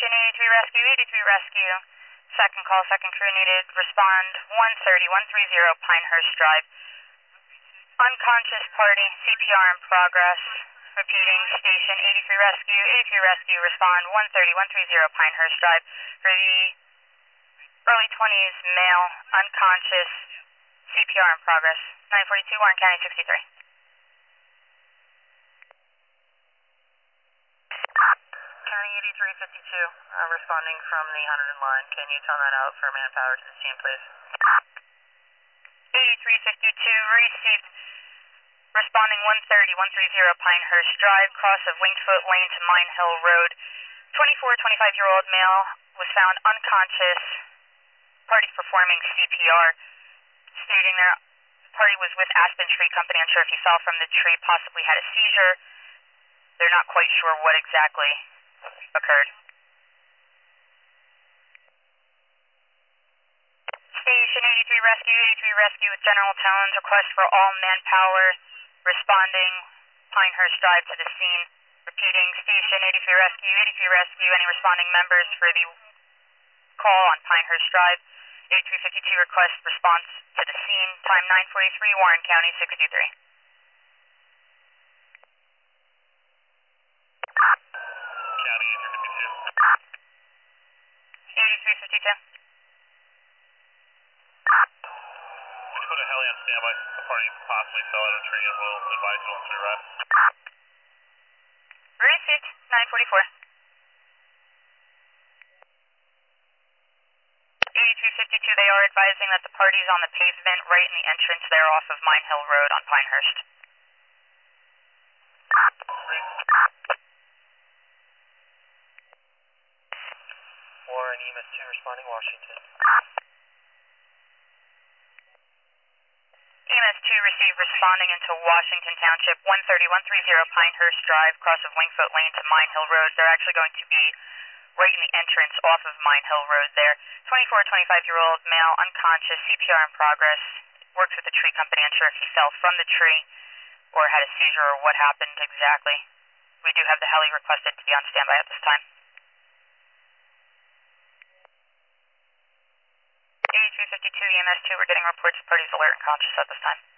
Station 83 Rescue, 83 Rescue. Second call, second crew needed. Respond 130 Pinehurst Drive. Unconscious party, CPR in progress. Repeating, Station 83 Rescue, 83 Rescue. Respond 130 Pinehurst Drive. For the early 20s male, unconscious, CPR in progress. 942 Warren County 63. County 8352, responding from the Hunterdon line. Can you tell that out for manpower to the scene, please? 8352 received. Responding 130 Pinehurst Drive, cross of Wingfoot Lane to Mine Hill Road. 25-year-old male was found unconscious. Party performing CPR. Stating their party was with Aspen Tree Company, unsure if he fell from the tree, possibly had a seizure. They're not quite sure what exactly occurred. Station 83 Rescue with general tones. Request for all manpower responding Pinehurst Drive to the scene. Repeating, Station 83 Rescue, any responding members for the call on Pinehurst Drive. 8352 request response to the scene. Time 9:43, Warren County 63. County 8352. Could you put a heli on standby? The party possibly fell out of a tree and will advise you once we arrive. Received, 944. 8352, they are advising that the party is on the pavement right in the entrance there off of Mine Hill Road on Pinehurst. Warren, EMS 2 responding, Washington. EMS 2 received responding into Washington Township, 130 Pinehurst Drive, cross of Wingfoot Lane to Mine Hill Road. They're actually going to be right in the entrance off of Mine Hill Road there. 25-year-old male, unconscious, CPR in progress, works with the tree company, unsure if he fell from the tree or had a seizure or what happened exactly. We do have the heli requested to be on standby at this time. 8352 EMS 2, we're getting reports of parties alert and conscious at this time.